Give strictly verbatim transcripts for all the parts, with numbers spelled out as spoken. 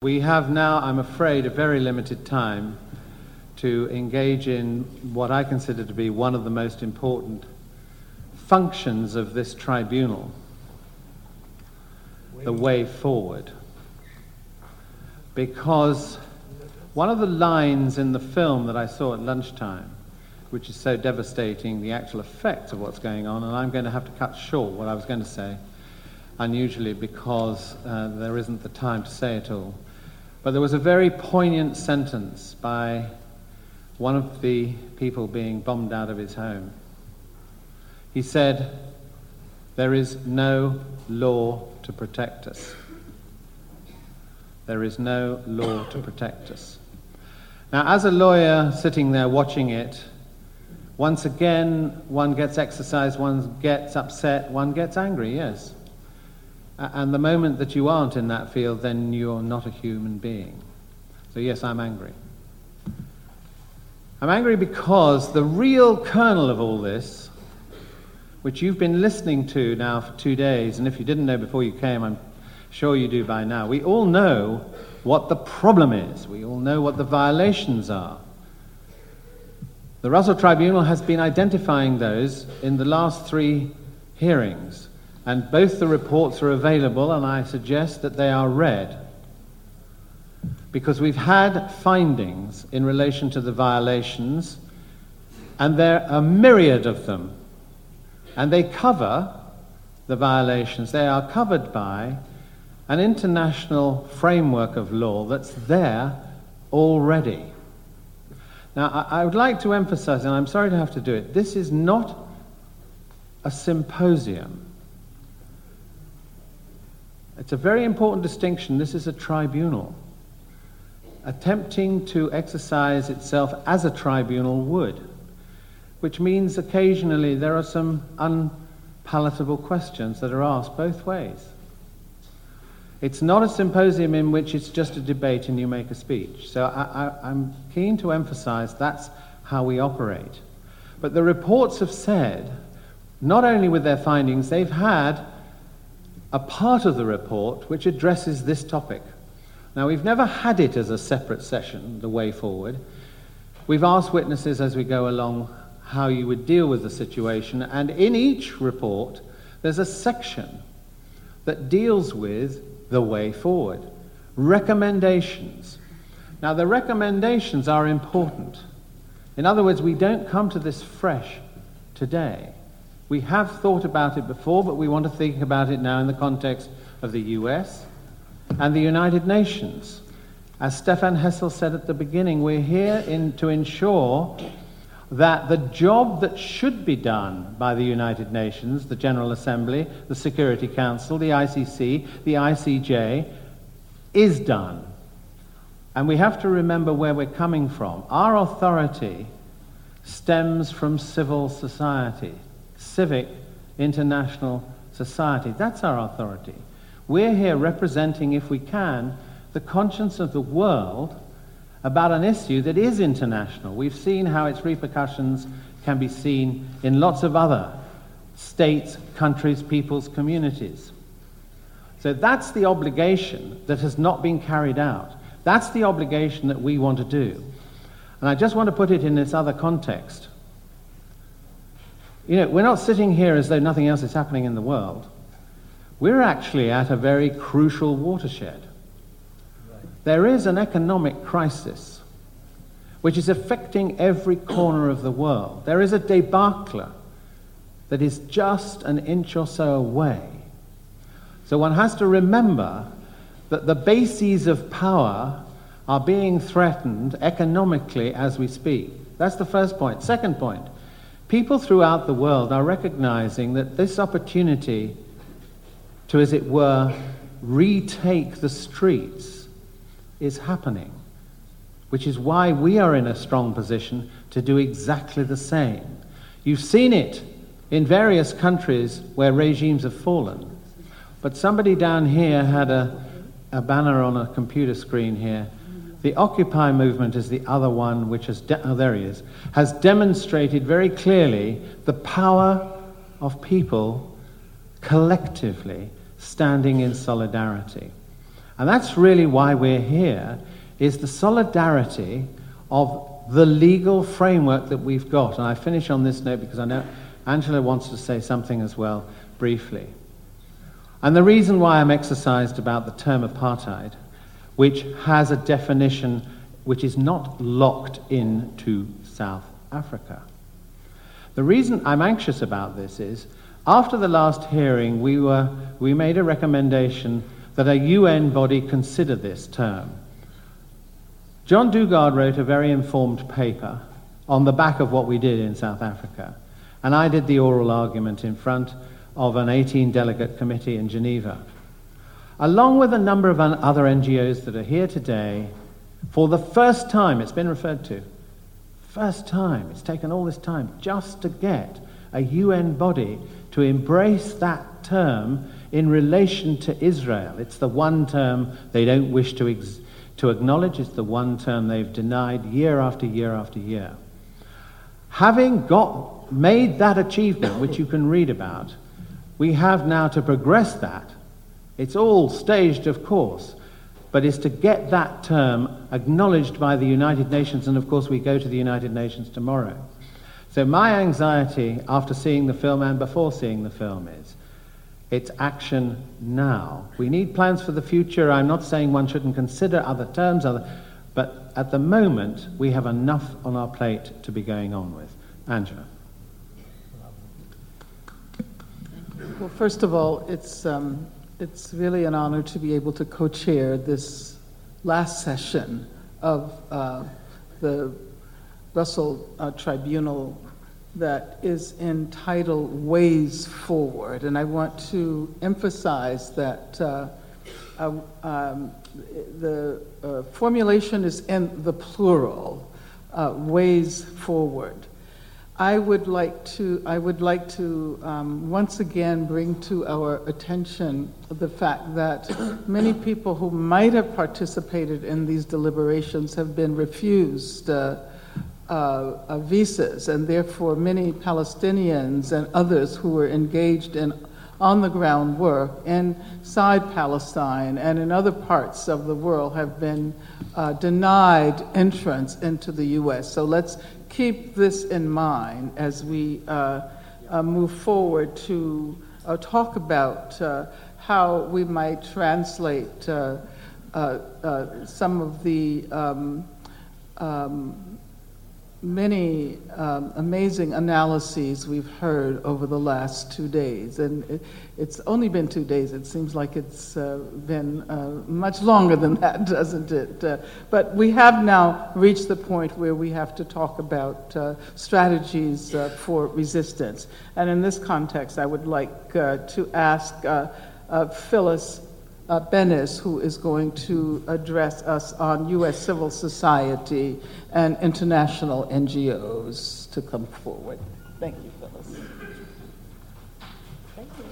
We have now, I'm afraid, a very limited time to engage in what I consider to be one of the most important functions of this tribunal, the way forward. Because one of the lines in the film that I saw at lunchtime, which is so devastating, the actual effects of what's going on, and I'm going to have to cut short what I was going to say, unusually because uh, there isn't the time to say it all. But there was a very poignant sentence by one of the people being bombed out of his home. He said, "There is no law to protect us. There is no law to protect us." Now, as a lawyer sitting there watching it, once again, one gets exercised, one gets upset, one gets angry, yes. And the moment that you aren't in that field, then you're not a human being. So yes, I'm angry. I'm angry because the real kernel of all this, which you've been listening to now for two days, and if you didn't know before you came, I'm sure you do by now, we all know what the problem is. We all know what the violations are. The Russell Tribunal has been identifying those in the last three hearings, and both the reports are available, and I suggest that they are read, because we've had findings in relation to the violations, and there are a myriad of them, and they cover the violations. They are covered by an international framework of law that's there already. Now, I, I would like to emphasize, and I'm sorry to have to do it, this is not a symposium. It's a very important distinction. This is a tribunal, attempting to exercise itself as a tribunal would, which means occasionally there are some unpalatable questions that are asked both ways. It's not a symposium in which it's just a debate and you make a speech. So I, I, I'm keen to emphasize that's how we operate. But the reports have said, not only with their findings, they've had a part of the report which addresses this topic. Now, we've never had it as a separate session, the way forward. We've asked witnesses as we go along how you would deal with the situation, and in each report there's a section that deals with the way forward, recommendations. Now, the recommendations are important. In other words, we don't come to this fresh today. We have thought about it before, but we want to think about it now in the context of the U S and the United Nations. As Stefan Hessel said at the beginning, we're here in, to ensure that the job that should be done by the United Nations, the General Assembly, the Security Council, the I C C, the I C J, is done. And we have to remember where we're coming from. Our authority stems from civil society, civic international society. That's our authority. We're here representing, if we can, the conscience of the world about an issue that is international. We've seen how its repercussions can be seen in lots of other states, countries, peoples, communities. So that's the obligation that has not been carried out. That's the obligation that we want to do. And I just want to put it in this other context. You know, we're not sitting here as though nothing else is happening in the world. We're actually at a very crucial watershed. There is an economic crisis which is affecting every corner of the world. There is a debacle that is just an inch or so away. So one has to remember that the bases of power are being threatened economically as we speak. That's the first point. Second point, people throughout the world are recognizing that this opportunity to, as it were, retake the streets is happening, which is why we are in a strong position to do exactly the same. You've seen it in various countries where regimes have fallen, but somebody down here had a, a banner on a computer screen here. The Occupy movement is the other one which has, de- oh, there he is, has demonstrated very clearly the power of people collectively standing in solidarity. And that's really why we're here, is the solidarity of the legal framework that we've got. And I finish on this note because I know Angela wants to say something as well, briefly. And the reason why I'm exercised about the term apartheid, which has a definition which is not locked into South Africa. The reason I'm anxious about this is, after the last hearing, we were we made a recommendation that a U N body consider this term. John Dugard wrote a very informed paper on the back of what we did in South Africa, and I did the oral argument in front of an eighteen delegate committee in Geneva, along with a number of other N G Os that are here today. For the first time, it's been referred to, first time, it's taken all this time just to get a U N body to embrace that term in relation to Israel. It's the one term they don't wish to, ex- to acknowledge. It's the one term they've denied year after year after year. Having got made that achievement, which you can read about, we have now to progress that. It's all staged, of course, but is to get that term acknowledged by the United Nations, and of course we go to the United Nations tomorrow. So my anxiety after seeing the film and before seeing the film is, it's action now. We need plans for the future. I'm not saying one shouldn't consider other terms, other, but at the moment we have enough on our plate to be going on with. Angela. Well, first of all, it's um, it's really an honor to be able to co-chair this last session of uh, the Russell uh, Tribunal that is entitled Ways Forward. And I want to emphasize that uh, uh, um, the uh, formulation is in the plural, uh, ways forward. I would like to, I would like to um, once again bring to our attention the fact that many people who might have participated in these deliberations have been refused uh, uh, uh, visas, and therefore many Palestinians and others who were engaged in on-the-ground work inside Palestine and in other parts of the world have been uh, denied entrance into the U S. So let's keep this in mind as we uh, uh, move forward to uh, talk about uh, how we might translate uh, uh, uh, some of the um, um, many um, amazing analyses we've heard over the last two days. And it, it's only been two days. It seems like it's uh, been uh, much longer than that, doesn't it? Uh, but we have now reached the point where we have to talk about uh, strategies uh, for resistance. And in this context, I would like uh, to ask uh, uh, Phyllis Uh, Bennis, who is going to address us on U S civil society and international N G Os, to come forward. Thank you, Phyllis. Thank you.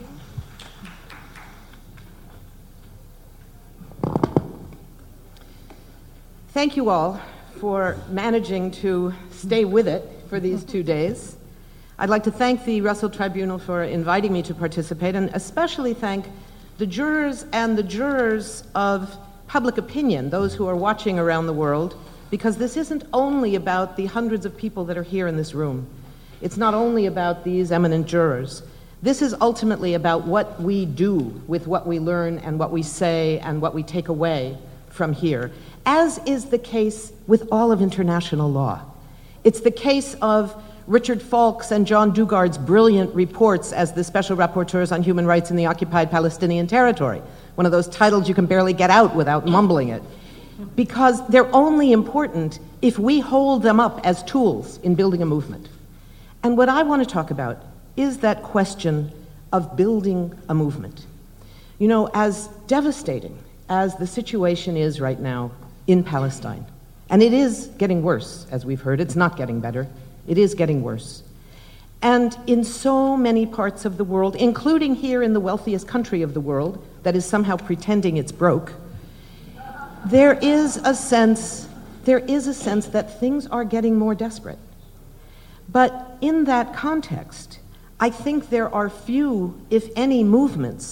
Thank you all for managing to stay with it for these two days. I'd like to thank the Russell Tribunal for inviting me to participate, and especially thank the jurors and the jurors of public opinion, those who are watching around the world, because this isn't only about the hundreds of people that are here in this room. It's not only about these eminent jurors. This is ultimately about what we do with what we learn and what we say and what we take away from here, as is the case with all of international law. It's the case of Richard Falk's and John Dugard's brilliant reports as the Special Rapporteurs on Human Rights in the Occupied Palestinian Territory, one of those titles you can barely get out without mumbling it, because they're only important if we hold them up as tools in building a movement. And what I want to talk about is that question of building a movement. You know, as devastating as the situation is right now in Palestine, and it is getting worse, as we've heard, it's not getting better. It is getting worse. And in so many parts of the world, including here in the wealthiest country of the world, that is somehow pretending it's broke, there is a sense, there is a sense that things are getting more desperate. But in that context, I think there are few, if any, movements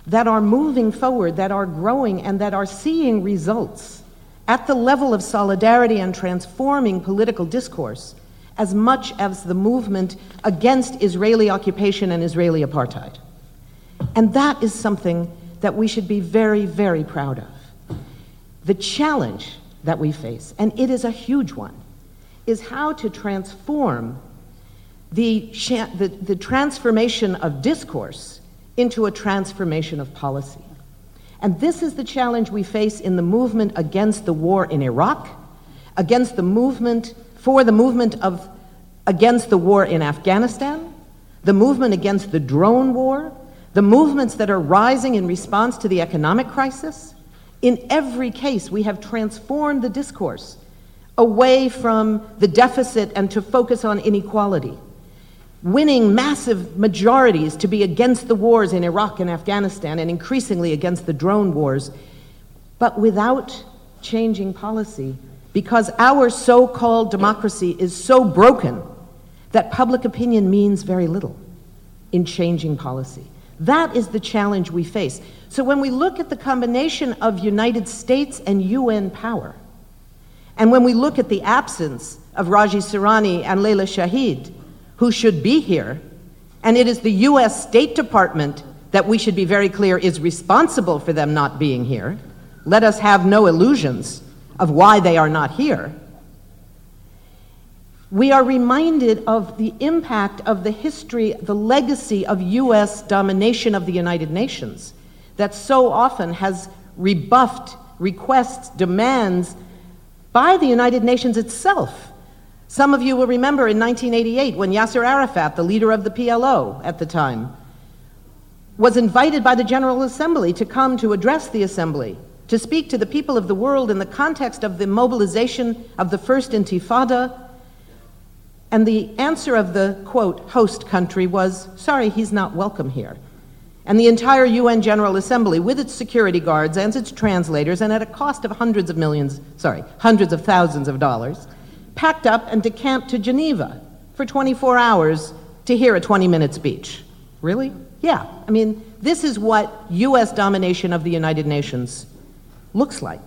that are moving forward, that are growing, and that are seeing results at the level of solidarity and transforming political discourse as much as the movement against Israeli occupation and Israeli apartheid. And that is something that we should be very, very proud of. The challenge that we face, and it is a huge one, is how to transform the, the, the transformation of discourse into a transformation of policy. And this is the challenge we face in the movement against the war in Iraq, against the movement, for the movement of, against the war in Afghanistan, the movement against the drone war, the movements that are rising in response to the economic crisis. In every case, we have transformed the discourse away from the deficit and to focus on inequality, winning massive majorities to be against the wars in Iraq and Afghanistan and increasingly against the drone wars, but without changing policy, because our so-called democracy is so broken that public opinion means very little in changing policy. That is the challenge we face. So when we look at the combination of United States and U N power, and when we look at the absence of Raji Sourani and Leila Shahid, who should be here, and it is the U S State Department that we should be very clear is responsible for them not being here. Let us have no illusions of why they are not here. We are reminded of the impact of the history, the legacy of U S domination of the United Nations that so often has rebuffed requests, demands by the United Nations itself. Some of you will remember in nineteen eighty-eight when Yasser Arafat, the leader of the P L O at the time, was invited by the General Assembly to come to address the Assembly, to speak to the people of the world in the context of the mobilization of the First Intifada. And the answer of the, quote, host country was, sorry, he's not welcome here. And the entire U N General Assembly, with its security guards and its translators, and at a cost of hundreds of millions, sorry, hundreds of thousands of dollars, packed up and decamped to Geneva for twenty-four hours to hear a twenty-minute speech. Really? Yeah. I mean, this is what U S domination of the United Nations looks like.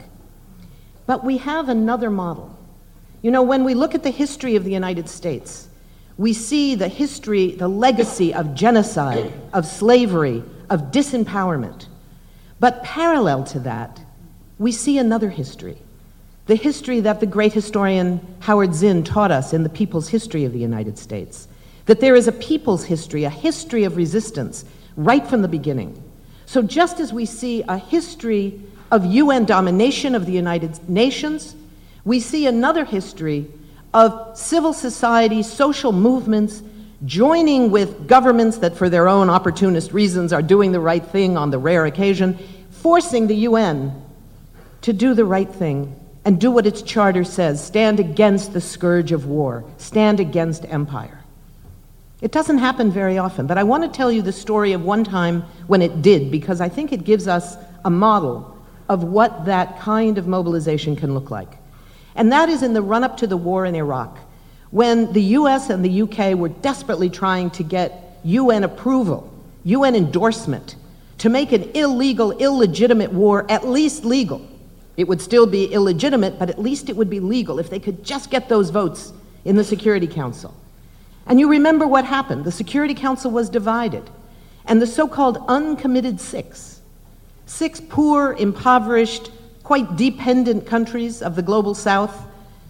But we have another model. You know, when we look at the history of the United States, we see the history, the legacy of genocide, of slavery, of disempowerment. But parallel to that, we see another history. The history that the great historian Howard Zinn taught us in The People's History of the United States, that there is a people's history, a history of resistance, right from the beginning. So just as we see a history of U N domination of the United Nations, we see another history of civil society, social movements, joining with governments that for their own opportunist reasons are doing the right thing on the rare occasion, forcing the U N to do the right thing and do what its charter says, stand against the scourge of war, stand against empire. It doesn't happen very often, but I want to tell you the story of one time when it did, because I think it gives us a model of what that kind of mobilization can look like. And that is in the run-up to the war in Iraq, when the U S and the U K were desperately trying to get U N approval, U N endorsement, to make an illegal, illegitimate war at least legal. It would still be illegitimate, but at least it would be legal if they could just get those votes in the Security Council. And you remember what happened. The Security Council was divided, and the so-called uncommitted six, six poor, impoverished, quite dependent countries of the global south,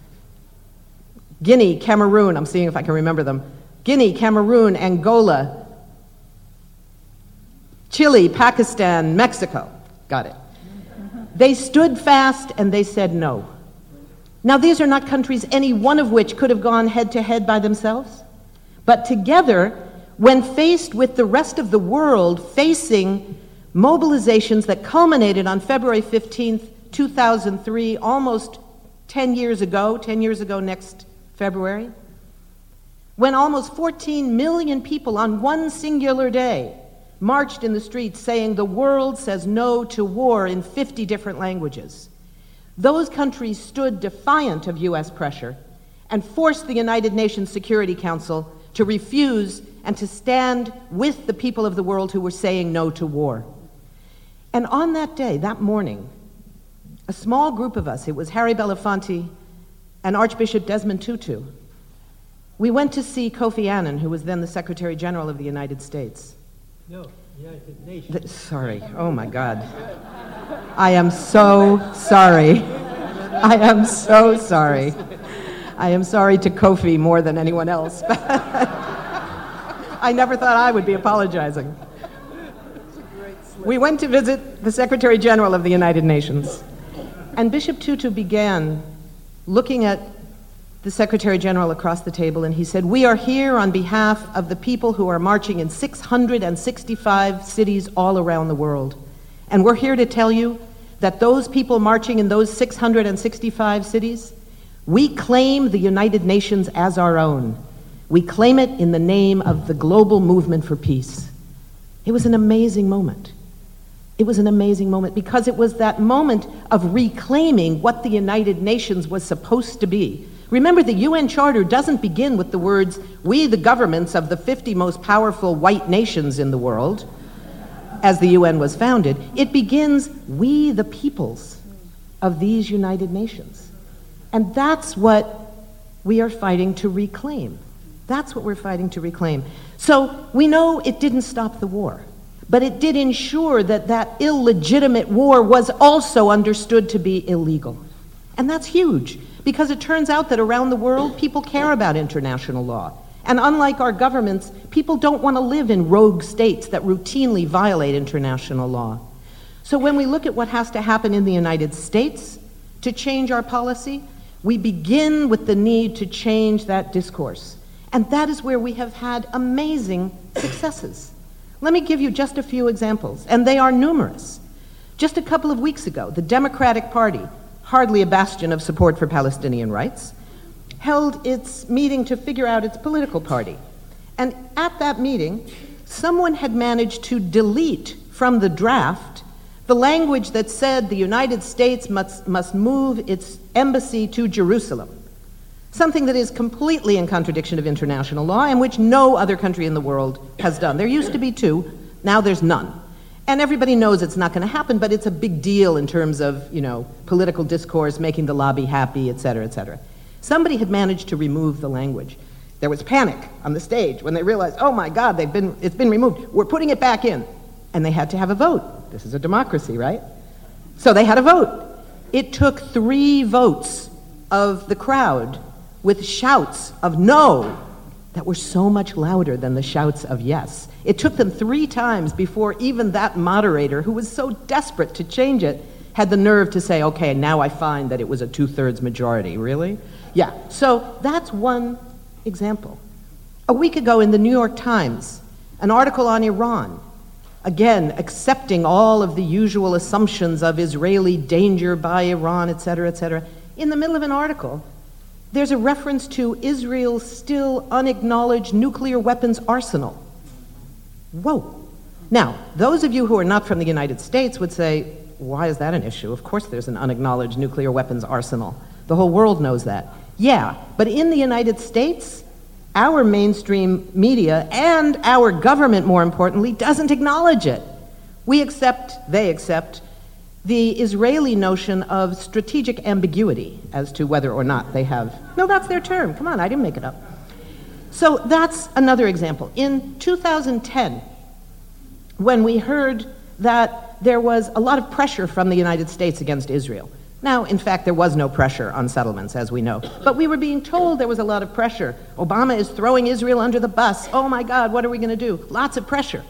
Guinea, Cameroon, I'm seeing if I can remember them, Guinea, Cameroon, Angola, Chile, Pakistan, Mexico, got it. They stood fast and they said no. Now these are not countries, any one of which could have gone head to head by themselves, but together, when faced with the rest of the world facing mobilizations that culminated on February fifteenth, two thousand three, almost ten years ago, ten years ago next February, when almost fourteen million people on one singular day marched in the streets saying the world says no to war in fifty different languages. Those countries stood defiant of U S pressure and forced the United Nations Security Council to refuse and to stand with the people of the world who were saying no to war. And on that day, that morning, a small group of us, it was Harry Belafonte and Archbishop Desmond Tutu, we went to see Kofi Annan, who was then the Secretary General of the United States. No, United Nations. The, sorry, oh my God. I am so sorry. I am so sorry. I am sorry to Kofi more than anyone else. I never thought I would be apologizing. We went to visit the Secretary General of the United Nations, and Bishop Tutu began looking at the Secretary General across the table, and he said, "We are here on behalf of the people who are marching in six hundred sixty-five cities all around the world. And we're here to tell you that those people marching in those six hundred sixty-five cities, we claim the United Nations as our own. We claim it in the name of the global movement for peace." It was an amazing moment. It was an amazing moment because it was that moment of reclaiming what the United Nations was supposed to be. Remember, the U N Charter doesn't begin with the words, "We, the governments of the fifty most powerful white nations in the world," as the U N was founded. It begins, "We, the peoples of these United Nations." And that's what we are fighting to reclaim. That's what we're fighting to reclaim. So we know it didn't stop the war, but it did ensure that that illegitimate war was also understood to be illegal. And that's huge, because it turns out that around the world, people care about international law. And unlike our governments, people don't want to live in rogue states that routinely violate international law. So when we look at what has to happen in the United States to change our policy, we begin with the need to change that discourse. And that is where we have had amazing successes. Let me give you just a few examples, and they are numerous. Just a couple of weeks ago, the Democratic Party, hardly a bastion of support for Palestinian rights, held its meeting to figure out its political party. And at that meeting, someone had managed to delete from the draft the language that said the United States must, must move its embassy to Jerusalem, something that is completely in contradiction of international law and which no other country in the world has done. There used to be two, now there's none. And everybody knows it's not going to happen, but it's a big deal in terms of, you know, political discourse, making the lobby happy, et cetera, et cetera. Somebody had managed to remove the language. There was panic on the stage when they realized, oh my God, they've been, it's been removed. We're putting it back in. And they had to have a vote. This is a democracy, right? So they had a vote. It took three votes of the crowd with shouts of no that were so much louder than the shouts of yes. It took them three times before even that moderator, who was so desperate to change it, had the nerve to say, okay, now I find that it was a two-thirds majority. Really? Yeah, so that's one example. A week ago in the New York Times, an article on Iran, again, accepting all of the usual assumptions of Israeli danger by Iran, et cetera, et cetera. In the middle of an article, there's a reference to Israel's still unacknowledged nuclear weapons arsenal. Whoa. Now, those of you who are not from the United States would say, why is that an issue? Of course there's an unacknowledged nuclear weapons arsenal. The whole world knows that. Yeah, but in the United States, our mainstream media and our government, more importantly, doesn't acknowledge it. We accept, they accept, the Israeli notion of strategic ambiguity as to whether or not they have. No, that's their term. Come on, I didn't make it up. So that's another example. In two thousand ten, when we heard that there was a lot of pressure from the United States against Israel. Now, in fact, there was no pressure on settlements, as we know. But we were being told there was a lot of pressure. Obama is throwing Israel under the bus. Oh my God, what are we going to do? Lots of pressure.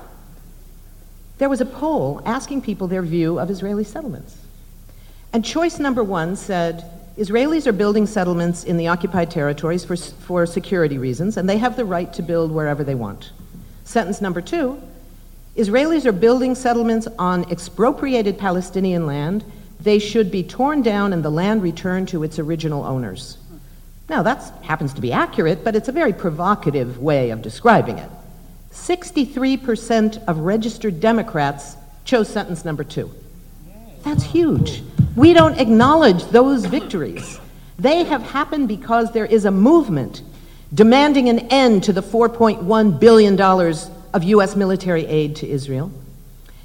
There was a poll asking people their view of Israeli settlements. And choice number one said, Israelis are building settlements in the occupied territories for, for security reasons, and they have the right to build wherever they want. Sentence number two, Israelis are building settlements on expropriated Palestinian land. They should be torn down and the land returned to its original owners. Now, that happens to be accurate, but it's a very provocative way of describing it. sixty-three percent of registered Democrats chose sentence number two. That's huge. We don't acknowledge those victories. They have happened because there is a movement demanding an end to the four point one billion dollars of U S military aid to Israel.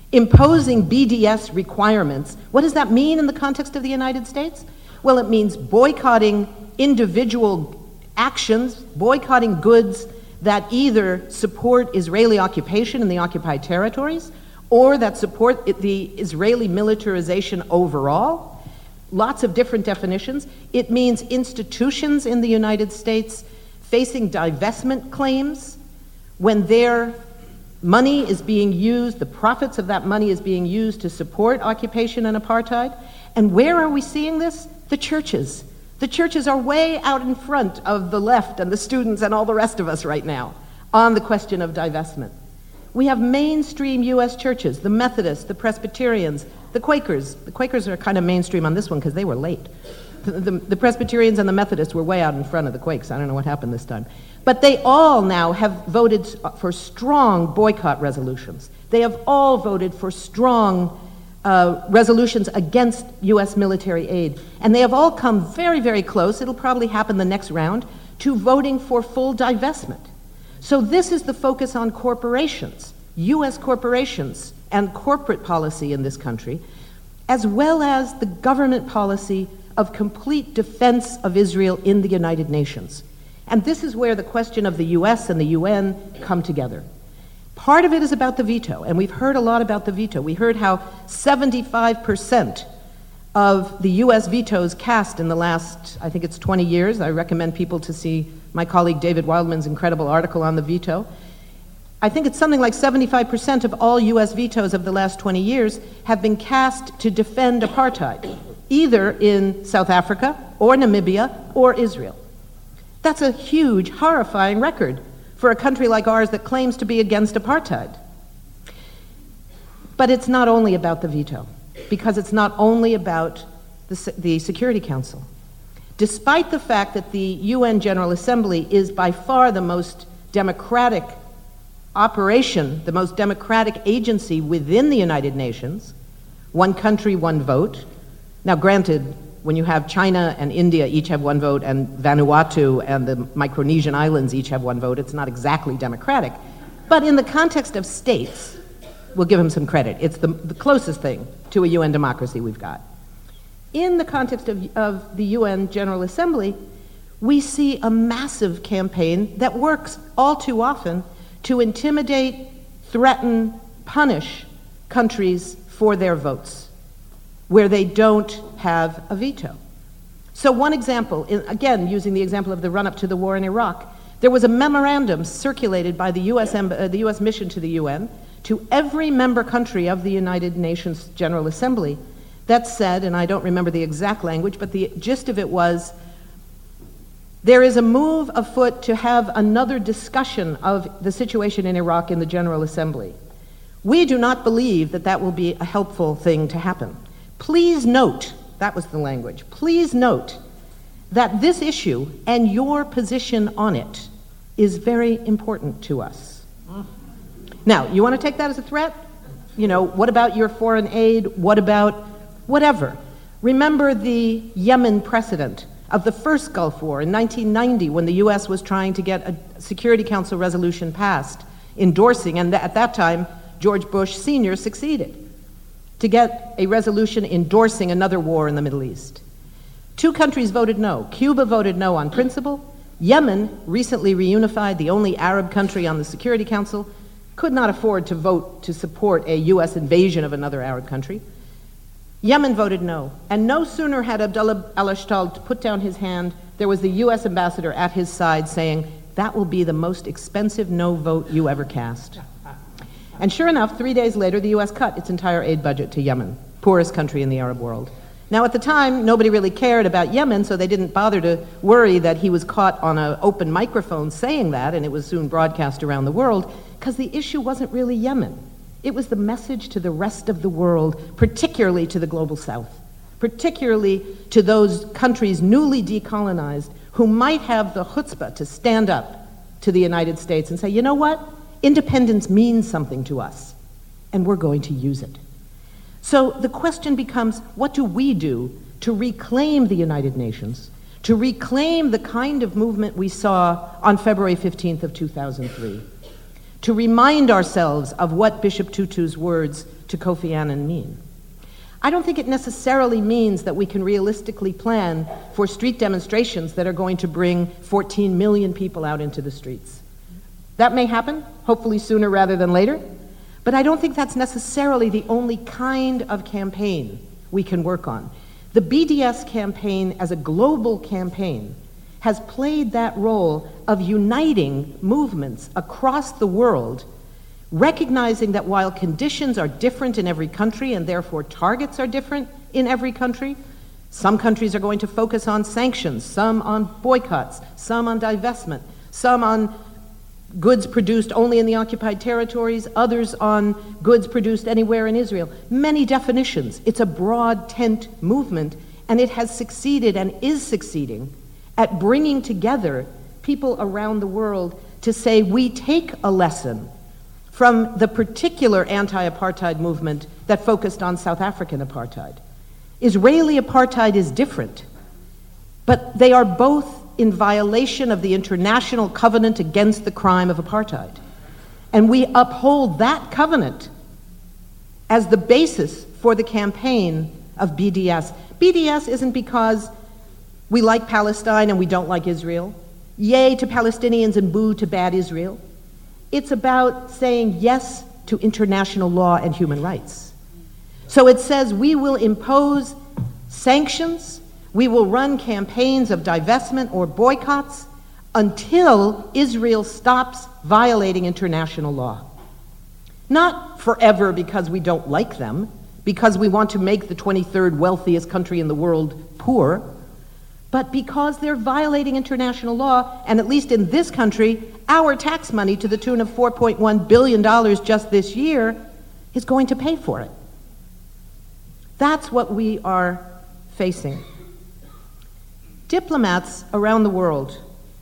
Imposing B D S requirements, what does that mean in the context of the United States? Well, it means boycotting individual actions, boycotting goods that either support Israeli occupation in the occupied territories or that support the Israeli militarization overall. Lots of different definitions. It means institutions in the United States facing divestment claims when their money is being used, the profits of that money is being used to support occupation and apartheid. And where are we seeing this? The churches. The churches are way out in front of the left and the students and all the rest of us right now on the question of divestment. We have mainstream U S churches, the Methodists, the Presbyterians, the Quakers. The Quakers are kind of mainstream on this one because they were late. The, the, the Presbyterians and the Methodists were way out in front of the Quakes. I don't know what happened this time. But they all now have voted for strong boycott resolutions. They have all voted for strong uh, resolutions against U S military aid. And they have all come very, very close, it'll probably happen the next round, to voting for full divestment. So this is the focus on corporations, U S corporations, and corporate policy in this country, as well as the government policy of complete defense of Israel in the United Nations. And this is where the question of the U S and the U N come together. Part of it is about the veto, and we've heard a lot about the veto. We heard how seventy-five percent of the U S vetoes cast in the last, I think it's twenty years. I recommend people to see my colleague David Wildman's incredible article on the veto. I think it's something like seventy-five percent of all U S vetoes of the last twenty years have been cast to defend apartheid, either in South Africa or Namibia or Israel. That's a huge, horrifying record for a country like ours that claims to be against apartheid. But it's not only about the veto, because it's not only about the, the Security Council. Despite the fact that the U N General Assembly is by far the most democratic operation, the most democratic agency within the United Nations, one country, one vote. Now, granted, when you have China and India each have one vote and Vanuatu and the Micronesian Islands each have one vote, it's not exactly democratic. But in the context of states, we'll give them some credit. It's the, the closest thing to a U N democracy we've got. In the context of, of the U N General Assembly, we see a massive campaign that works all too often to intimidate, threaten, punish countries for their votes, where they don't have a veto. So one example, in, again, using the example of the run-up to the war in Iraq, there was a memorandum circulated by the U S, uh, the U S mission to the U N to every member country of the United Nations General Assembly that said, and I don't remember the exact language, but the gist of it was, there is a move afoot to have another discussion of the situation in Iraq in the General Assembly. We do not believe that that will be a helpful thing to happen. Please note, that was the language, please note that this issue and your position on it is very important to us. Now, you want to take that as a threat? You know, what about your foreign aid? What about whatever? Remember the Yemen precedent of the first Gulf War in nineteen ninety when the U S was trying to get a Security Council resolution passed endorsing, and at that time, George Bush Senior succeeded to get a resolution endorsing another war in the Middle East. Two countries voted no. Cuba voted no on principle. Yemen, recently reunified, the only Arab country on the Security Council, could not afford to vote to support a U S invasion of another Arab country. Yemen voted no. And no sooner had Abdullah al-Ashtal put down his hand, there was the U S ambassador at his side saying, that will be the most expensive no vote you ever cast. And sure enough, three days later, the U S cut its entire aid budget to Yemen, poorest country in the Arab world. Now, at the time, nobody really cared about Yemen, so they didn't bother to worry that he was caught on an open microphone saying that, and it was soon broadcast around the world, because the issue wasn't really Yemen. It was the message to the rest of the world, particularly to the global south, particularly to those countries newly decolonized who might have the chutzpah to stand up to the United States and say, you know what? Independence means something to us, and we're going to use it. So the question becomes, what do we do to reclaim the United Nations, to reclaim the kind of movement we saw on February fifteenth of two thousand three, to remind ourselves of what Bishop Tutu's words to Kofi Annan mean? I don't think it necessarily means that we can realistically plan for street demonstrations that are going to bring fourteen million people out into the streets. That may happen, hopefully sooner rather than later, but I don't think that's necessarily the only kind of campaign we can work on. The B D S campaign as a global campaign has played that role of uniting movements across the world, recognizing that while conditions are different in every country and therefore targets are different in every country, some countries are going to focus on sanctions, some on boycotts, some on divestment, some on goods produced only in the occupied territories, others on goods produced anywhere in Israel. Many definitions. It's a broad tent movement, and it has succeeded and is succeeding at bringing together people around the world to say, we take a lesson from the particular anti-apartheid movement that focused on South African apartheid. Israeli apartheid is different, but they are both in violation of the International Covenant against the crime of apartheid. And we uphold that covenant as the basis for the campaign of B D S. B D S isn't because we like Palestine and we don't like Israel. Yay to Palestinians and boo to bad Israel. It's about saying yes to international law and human rights. So it says we will impose sanctions, we will run campaigns of divestment or boycotts until Israel stops violating international law. Not forever because we don't like them, because we want to make the twenty-third wealthiest country in the world poor, but because they're violating international law, and at least in this country, our tax money to the tune of four point one billion dollars just this year is going to pay for it. That's what we are facing. Diplomats around the world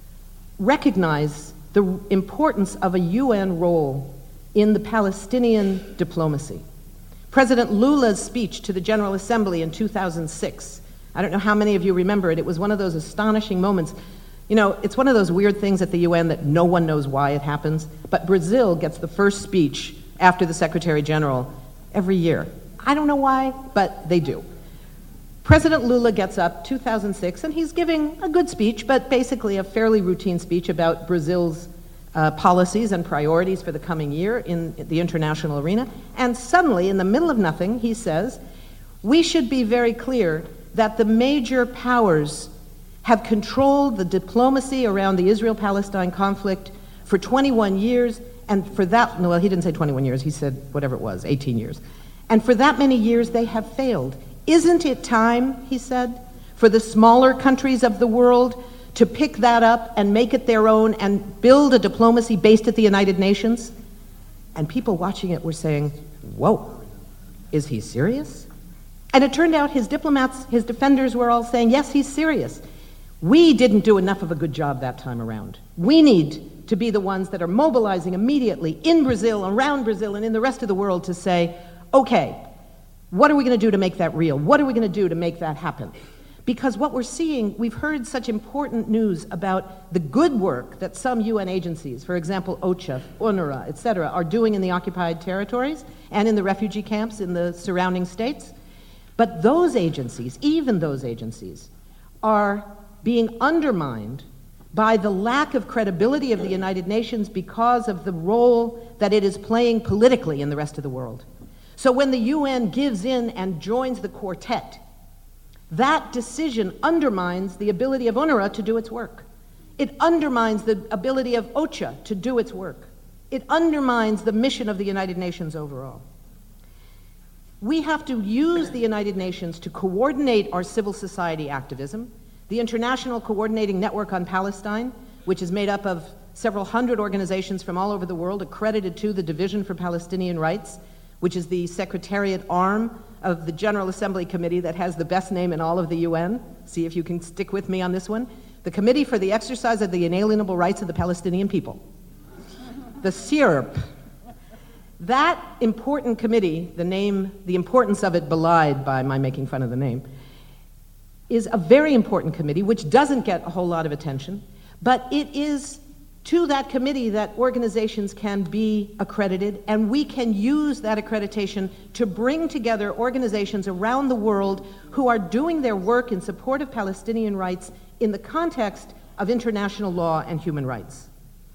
recognize the importance of a U N role in the Palestinian diplomacy. President Lula's speech to the General Assembly in two thousand six, I don't know how many of you remember it, it was one of those astonishing moments. You know, it's one of those weird things at the U N that no one knows why it happens, but Brazil gets the first speech after the Secretary General every year. I don't know why, but they do. President Lula gets up, two thousand six, and he's giving a good speech, but basically a fairly routine speech about Brazil's uh, policies and priorities for the coming year in the international arena. And suddenly, in the middle of nothing, he says, we should be very clear that the major powers have controlled the diplomacy around the Israel-Palestine conflict for twenty-one years, and for that, no, well, he didn't say twenty-one years, he said whatever it was, eighteen years. And for that many years, they have failed. Isn't it time, he said, for the smaller countries of the world to pick that up and make it their own and build a diplomacy based at the United Nations? And people watching it were saying, whoa, is he serious? And it turned out his diplomats, his defenders were all saying, yes, he's serious. We didn't do enough of a good job that time around. We need to be the ones that are mobilizing immediately in Brazil, around Brazil, and in the rest of the world to say, okay, what are we going to do to make that real? What are we going to do to make that happen? Because what we're seeing, we've heard such important news about the good work that some U N agencies, for example, OCHA, UNRWA, et cetera, are doing in the occupied territories and in the refugee camps in the surrounding states. But those agencies, even those agencies, are being undermined by the lack of credibility of the United Nations because of the role that it is playing politically in the rest of the world. So when the U N gives in and joins the quartet, that decision undermines the ability of UNRWA to do its work. It undermines the ability of OCHA to do its work. It undermines the mission of the United Nations overall. We have to use the United Nations to coordinate our civil society activism. The International Coordinating Network on Palestine, which is made up of several hundred organizations from all over the world accredited to the Division for Palestinian Rights, which is the secretariat arm of the General Assembly Committee that has the best name in all of the U N. See if you can stick with me on this one. The Committee for the Exercise of the Inalienable Rights of the Palestinian People. The C I R P. That important committee, the name, the importance of it belied by my making fun of the name, is a very important committee which doesn't get a whole lot of attention, but it is to that committee that organizations can be accredited, and we can use that accreditation to bring together organizations around the world who are doing their work in support of Palestinian rights in the context of international law and human rights.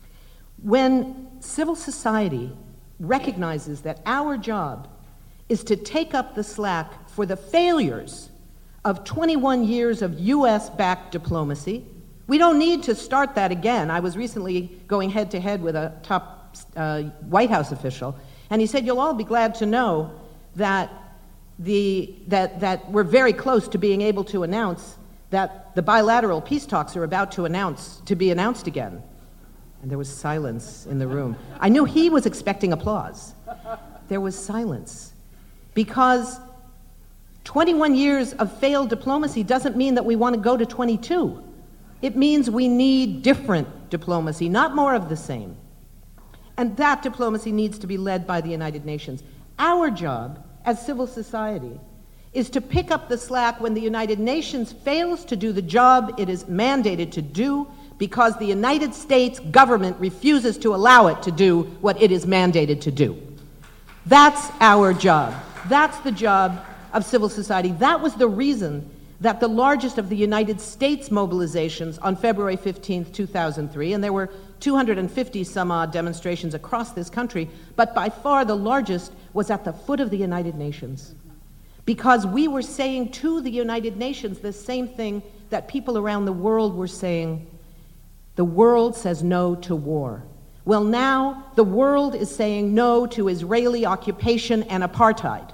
When civil society recognizes that our job is to take up the slack for the failures of twenty-one years of U S-backed diplomacy, we don't need to start that again. I was recently going head-to-head with a top uh, White House official, and he said, you'll all be glad to know that, the, that, that we're very close to being able to announce that the bilateral peace talks are about to announce, to be announced again. And there was silence in the room. I knew he was expecting applause. There was silence. Because twenty-one years of failed diplomacy doesn't mean that we want to go to twenty-two. It means we need different diplomacy, not more of the same. And that diplomacy needs to be led by the United Nations. Our job as civil society is to pick up the slack when the United Nations fails to do the job it is mandated to do because the United States government refuses to allow it to do what it is mandated to do. That's our job. That's the job of civil society. That was the reason that the largest of the United States mobilizations on February fifteenth, two thousand three, and there were two hundred fifty some odd demonstrations across this country, but by far the largest was at the foot of the United Nations. Because we were saying to the United Nations the same thing that people around the world were saying. The world says no to war. Well, now the world is saying no to Israeli occupation and apartheid.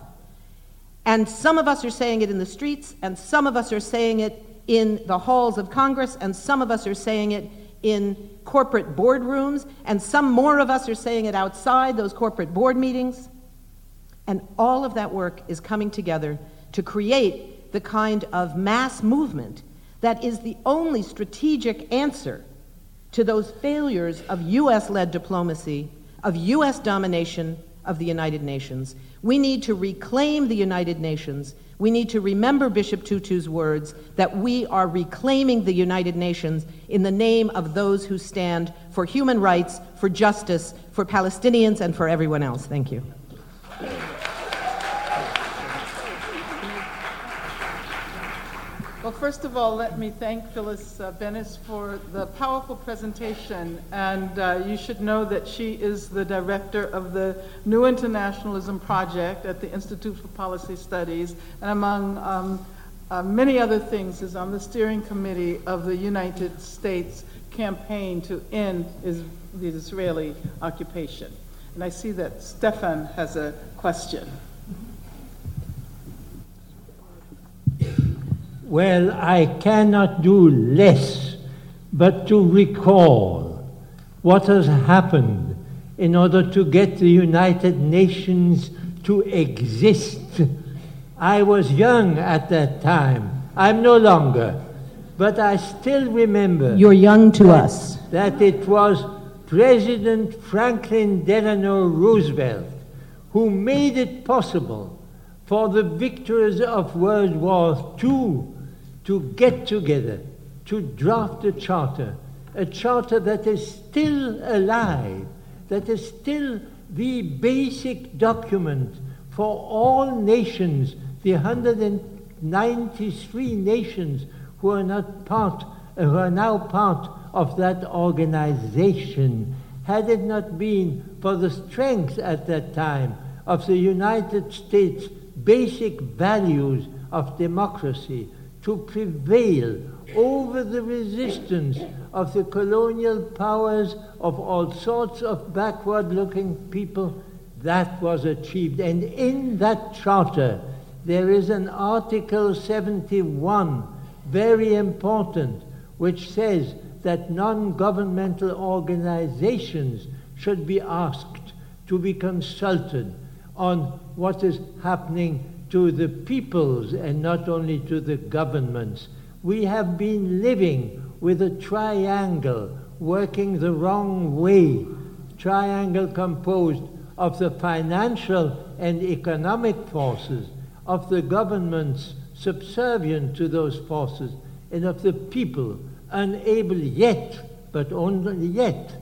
And some of us are saying it in the streets, and some of us are saying it in the halls of Congress, and some of us are saying it in corporate boardrooms, and some more of us are saying it outside those corporate board meetings. And all of that work is coming together to create the kind of mass movement that is the only strategic answer to those failures of U S-led diplomacy, of U S domination of the United Nations. We need to reclaim the United Nations. We need to remember Bishop Tutu's words that we are reclaiming the United Nations in the name of those who stand for human rights, for justice, for Palestinians, and for everyone else. Thank you. Well, first of all, let me thank Phyllis uh, Bennis for the powerful presentation. And uh, you should know that she is the director of the New Internationalism Project at the Institute for Policy Studies, and among um, uh, many other things is on the steering committee of the United States campaign to end is the Israeli occupation. And I see that Stefan has a question. Well, I cannot do less but to recall what has happened in order to get the United Nations to exist. I was young at that time. I'm no longer. But I still remember... You're young to that, us. ...that it was President Franklin Delano Roosevelt who made it possible for the victors of World War Two to get together, to draft a charter, a charter that is still alive, that is still the basic document for all nations, the one hundred ninety-three nations who are not part, who are now part of that organization. Had it not been for the strength at that time of the United States' basic values of democracy, to prevail over the resistance of the colonial powers of all sorts of backward-looking people, that was achieved. And in that charter, there is an Article seventy-one, very important, which says that non-governmental organizations should be asked to be consulted on what is happening to the peoples and not only to the governments. We have been living with a triangle working the wrong way, triangle composed of the financial and economic forces, of the governments subservient to those forces, and of the people unable yet, but only yet,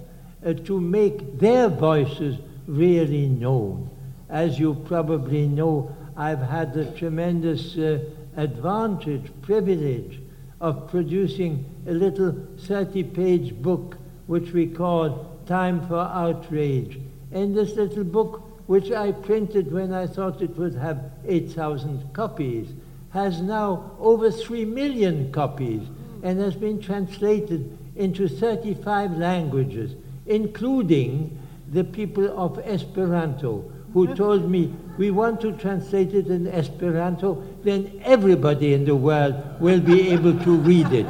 uh, to make their voices really known. As you probably know, I've had the tremendous uh, advantage, privilege of producing a little thirty-page book which we call Time for Outrage. And this little book, which I printed when I thought it would have eight thousand copies, has now over three million copies and has been translated into thirty-five languages, including the people of Esperanto, who told me, we want to translate it in Esperanto, then everybody in the world will be able to read it.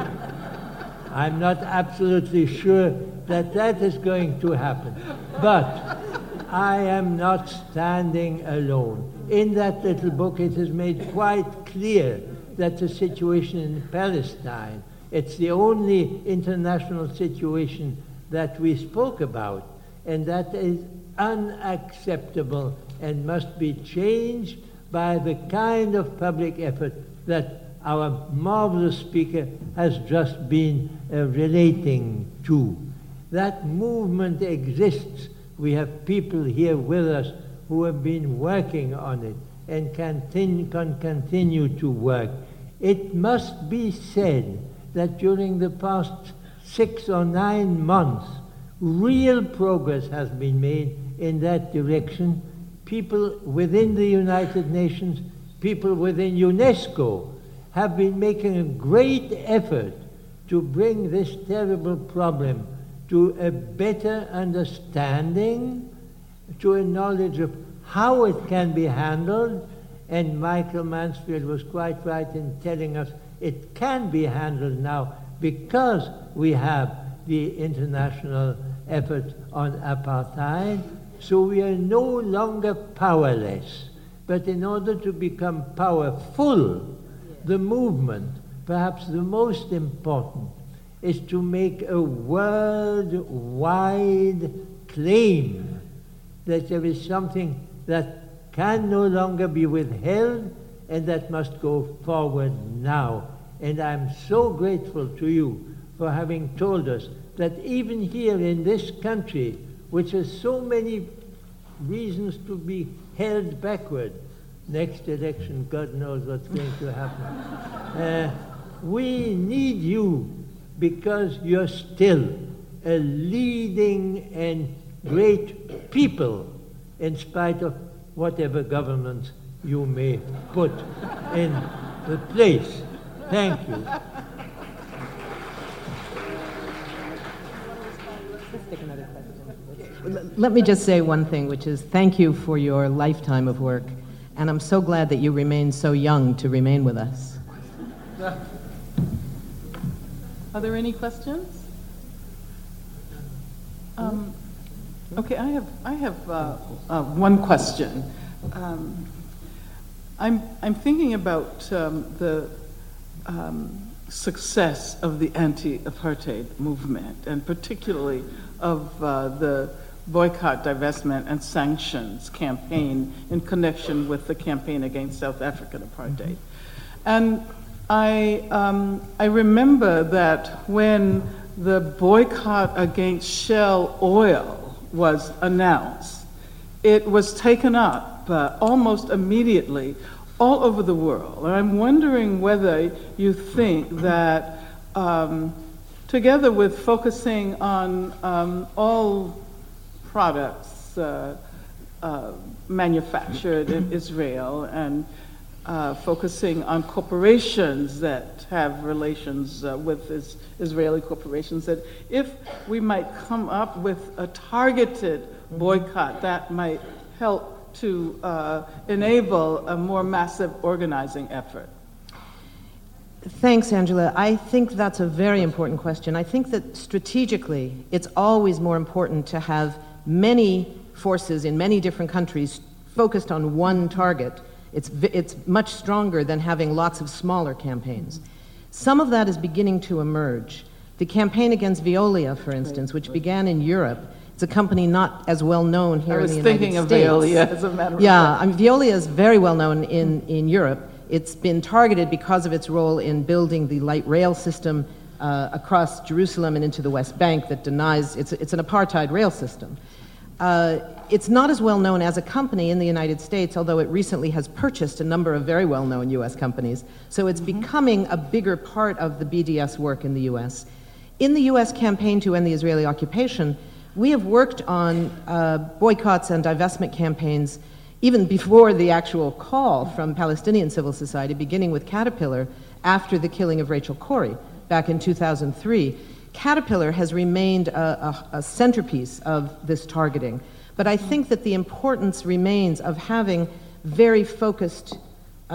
I'm not absolutely sure that that is going to happen. But I am not standing alone. In that little book, it is made quite clear that the situation in Palestine, it's the only international situation that we spoke about, and that is unacceptable and must be changed by the kind of public effort that our marvelous speaker has just been uh, relating to. That movement exists. We have people here with us who have been working on it and continue, can continue to work. It must be said that during the past six or nine months, real progress has been made in that direction. People within the United Nations, people within UNESCO, have been making a great effort to bring this terrible problem to a better understanding, to a knowledge of how it can be handled. And Michael Mansfield was quite right in telling us it can be handled now because we have the international effort on apartheid. So we are no longer powerless. But in order to become powerful, the movement, perhaps the most important, is to make a worldwide claim that there is something that can no longer be withheld and that must go forward now. And I'm so grateful to you for having told us that even here in this country, which has so many reasons to be held backward, next election, God knows what's going to happen, uh, we need you because you're still a leading and great people in spite of whatever governments you may put in the place. Thank you. Let me just say one thing, which is thank you for your lifetime of work, and I'm so glad that you remain so young to remain with us. Are there any questions? Um, okay, I have I have uh, uh, one question. Um, I'm I'm thinking about um, the um, success of the anti-apartheid movement, and particularly of uh, the boycott, divestment, and sanctions campaign in connection with the campaign against South African apartheid. And I, um, I remember that when the boycott against Shell Oil was announced, it was taken up uh, almost immediately all over the world. And I'm wondering whether you think that um, together with focusing on um, all products uh, uh, manufactured in Israel and uh, focusing on corporations that have relations uh, with is Israeli corporations, that if we might come up with a targeted boycott, that might help to uh, enable a more massive organizing effort. Thanks, Angela. I think that's a very important question. I think that strategically, it's always more important to have many forces in many different countries focused on one target. It's, it's much stronger than having lots of smaller campaigns. Some of that is beginning to emerge. The campaign against Veolia, for instance, which began in Europe, it's a company not as well known here in the United States. I was thinking of Veolia, as a matter of yeah, fact. I mean, Veolia is very well known in, in Europe. It's been targeted because of its role in building the light rail system uh, across Jerusalem and into the West Bank that denies, it's, it's an apartheid rail system. Uh, it's not as well known as a company in the United States, although it recently has purchased a number of very well-known U S companies. So it's mm-hmm. becoming a bigger part of the B D S work in the U S. In the U S campaign to end the Israeli occupation, we have worked on uh, boycotts and divestment campaigns even before the actual call from Palestinian civil society, beginning with Caterpillar after the killing of Rachel Corrie back in two thousand three. Caterpillar has remained a, a, a centerpiece of this targeting. But I think that the importance remains of having very focused uh,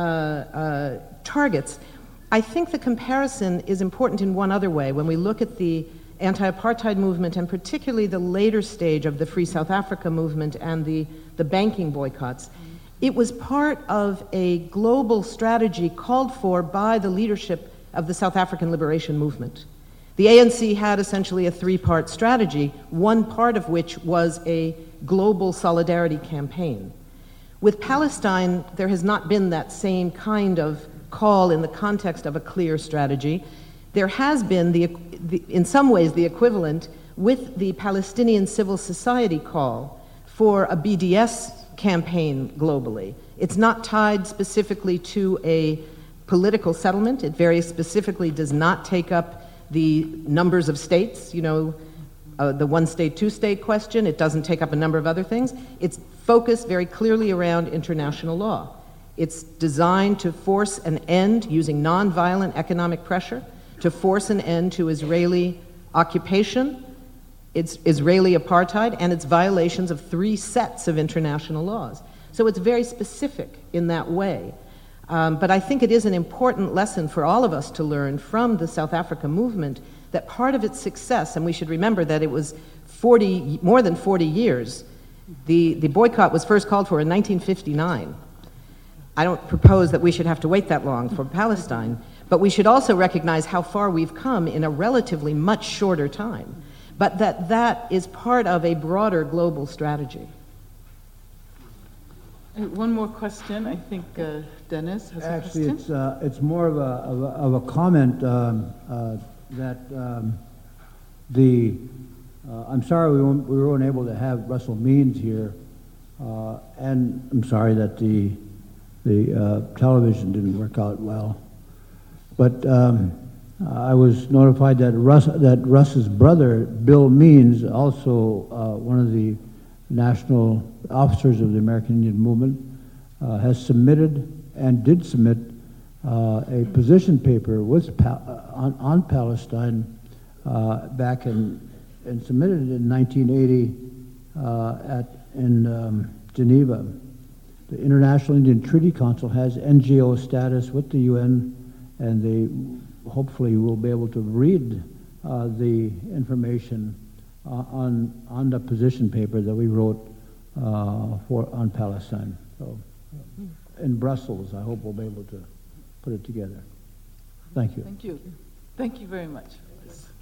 uh, targets. I think the comparison is important in one other way. When we look at the anti-apartheid movement, and particularly the later stage of the Free South Africa movement and the, the banking boycotts, it was part of a global strategy called for by the leadership of the South African Liberation Movement. The A N C had essentially a three-part strategy, one part of which was a global solidarity campaign. With Palestine, there has not been that same kind of call in the context of a clear strategy. There has been, the, the, in some ways, the equivalent with the Palestinian civil society call for a B D S campaign globally. It's not tied specifically to a political settlement. It very specifically does not take up the numbers of states, you know, uh, the one-state, two-state question. It doesn't take up a number of other things. It's focused very clearly around international law. It's designed to force an end, using nonviolent economic pressure, to force an end to Israeli occupation, its Israeli apartheid, and its violations of three sets of international laws. So it's very specific in that way. Um, but I think it is an important lesson for all of us to learn from the South Africa movement that part of its success, and we should remember that it was forty, more than forty years, the, the boycott was first called for in nineteen fifty-nine. I don't propose that we should have to wait that long for Palestine, but we should also recognize how far we've come in a relatively much shorter time, but that that is part of a broader global strategy. One more question. I think uh, Dennis has Actually, a question. it's, uh, it's more of a, of a, of a comment um, uh, that um, the, uh, I'm sorry we weren't, we weren't able to have Russell Means here, uh, and I'm sorry that the, the uh, television didn't work out well. But um, I was notified that Russ, that Russ's brother, Bill Means, also uh, one of the national officers of the American Indian Movement, uh, has submitted and did submit uh, a position paper with pa on, on Palestine uh, back in, and submitted it in nineteen eighty uh, at, in um, Geneva. The International Indian Treaty Council has N G O status with the U N, and they hopefully will be able to read uh, the information uh, on, on the position paper that we wrote uh, for, on Palestine. So, in Brussels, I hope we'll be able to put it together. Thank you. Thank you. Thank you very much for this.